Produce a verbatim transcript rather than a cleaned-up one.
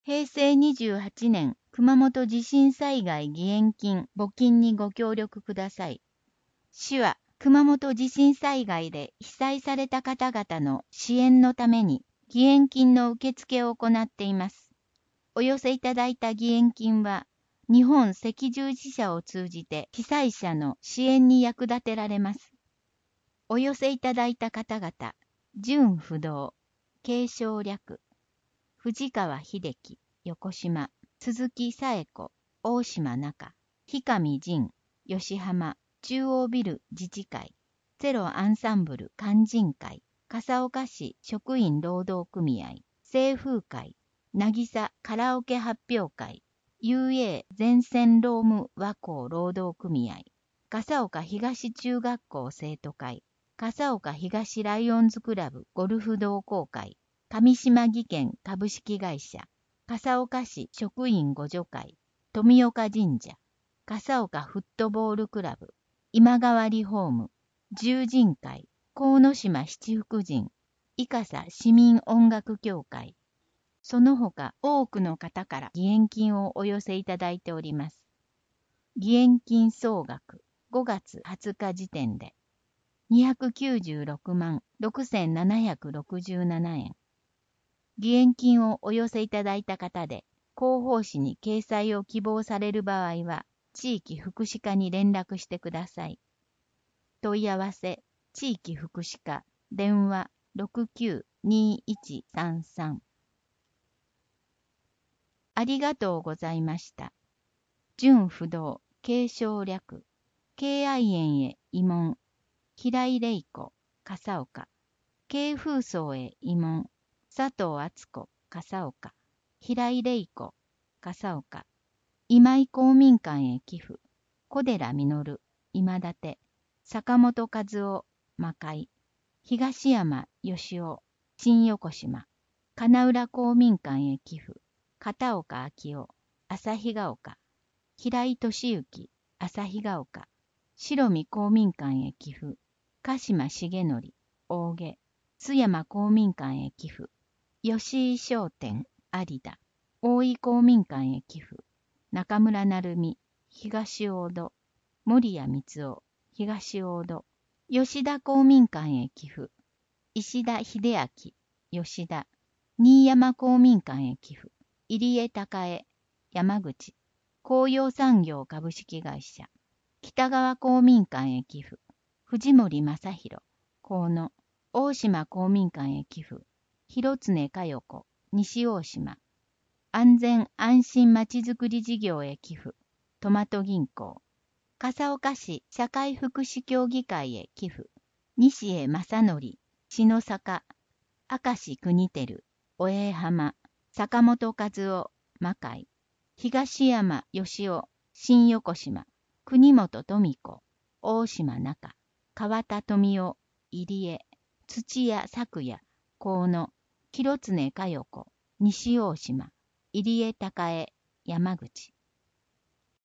へいせいにじゅうはちねん熊本地震災害義援金募金にご協力ください。市は熊本地震災害で被災された方々の支援のために義援金の受付を行っています。お寄せいただいた義援金は日本赤十字社を通じて被災者の支援に役立てられます。お寄せいただいた方々、純不動、継承略、藤川秀樹、横島、鈴木紗恵子、大島中、氷上仁、吉浜、中央ビル自治会、ゼロアンサンブル勧進会、笠岡市職員労働組合、清風会、渚カラオケ発表会、ユーエー 全線労務和光労働組合、笠岡東中学校生徒会、笠岡東ライオンズクラブゴルフ同好会、上島技研株式会社、笠岡市職員互助会、富岡神社、笠岡フットボールクラブ、今川リホーム、十人会、鴻島七福神、伊笠市民音楽協会、その他多くの方から義援金をお寄せいただいております。義援金総額ごがつはつか時点でにひゃくきゅうじゅうろくまんろくせんななひゃくろくじゅうななえん。義援金をお寄せいただいた方で広報誌に掲載を希望される場合は地域福祉課に連絡してください。問い合わせ地域福祉課電話 ろくきゅうにいちさんさん。ありがとうございました。純不動、継承略、敬愛園へ慰問、平井玲子、笠岡、慶風荘へ慰問、佐藤敦子、笠岡、平井玲子、笠岡、今井公民館へ寄付、小寺実、今立、坂本和夫、魔界、東山義夫、新横島、金浦公民館へ寄付、片岡昭夫、旭ヶ丘、平井俊之、旭ヶ丘、白見公民館へ寄付、鹿島重則、大毛、津山公民館へ寄付、吉井商店、有田、大井公民館へ寄付、中村成美、東大戸、森谷光夫、東大戸、吉田公民館へ寄付、石田秀明、吉田、新山公民館へ寄付、入江隆恵、山口、紅葉産業株式会社、北川公民館へ寄付、藤森正弘、河野、大島公民館へ寄付、広常佳代子、西大島、安全安心まちづくり事業へ寄付、トマト銀行、笠岡市社会福祉協議会へ寄付、西江正則、篠坂、明石国照、おえ浜、坂本和夫、魔界、東山義夫、新横島、国本富子、大島中、川田富夫、入江、土屋咲也、河野、広常佳代子、西大島、入江隆恵、山口。